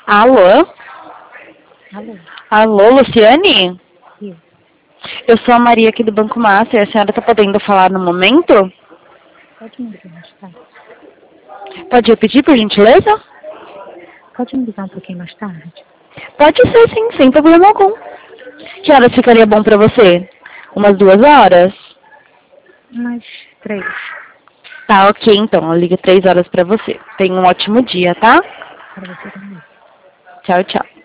Alô? Alô? Alô, Luciane? Sim. Eu sou a Maria aqui do Banco Master. A senhora está podendo falar no momento? Pode me ligar mais tarde? Pode repetir, por gentileza? Pode me ligar um pouquinho mais tarde? Pode ser, sim, sem problema algum. Que horas ficaria bom para você? Umas 2 horas? Umas 3. Tá, ok, então. Eu ligo 3 horas para você. Tenha um ótimo dia, tá? Para você também. Tchau, tchau.